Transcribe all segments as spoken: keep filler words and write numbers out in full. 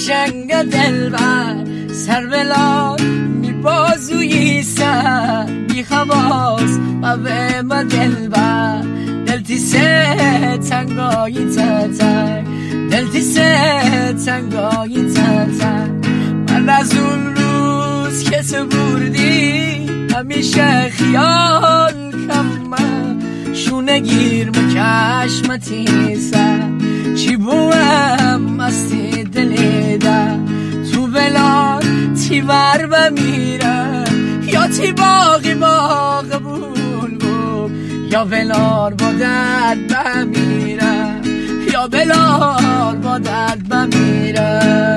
قشنگ دلبر سر بلاد می بازوی سر بی خواست و به ما دلبر دلتی سه تنگایی تتر دلتی سه تنگایی تتر من از اون روز که تو بردی همیشه خیال کم من شونه گیر مکشمتی سر چی بوم مستی دلی در تو بلاد تی ور بمیره یا تی باقی باق بول بول یا بلار با درد بمیره یا بلار با درد بمیره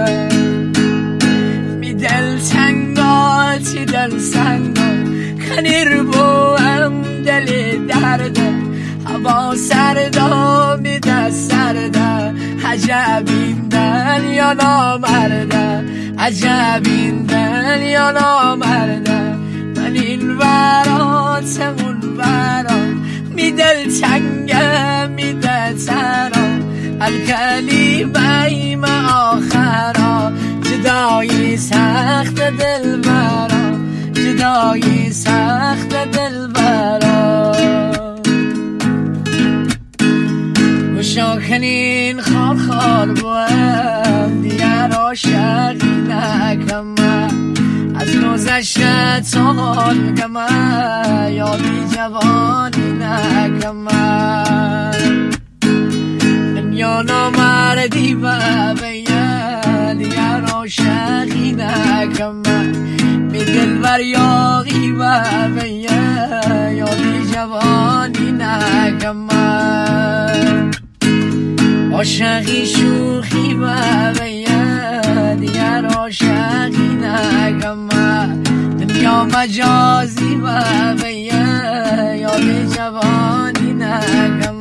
می دل تنگال تی دل سنگال کنیر بوم دلی درده هوا سردا میده سرده عجب این دل یا نامرده عجب این دل یا نامرده من این برات اون برات می دل تنگه می دل ترا الکلمه ایم آخرا جدایی سخت دل برا جدایی سخت دل برا شاکنین خار خار بوم دیگر عاشقی نکم از گذشته سال کم یادی جوانی نکم دنیا نامردی و بیه دیگر عاشقی نکم می دل بر یاقی و بیه یادی جوانی نکم عاشقی شوخی و بیه دیگر عاشقی نکم دنیا مجازی و بیه یاد جوانی نکم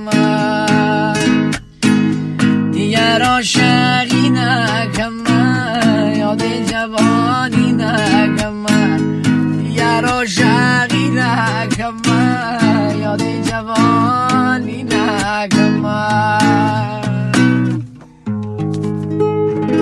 دیگر عاشقی نکم یاد جوانی نکم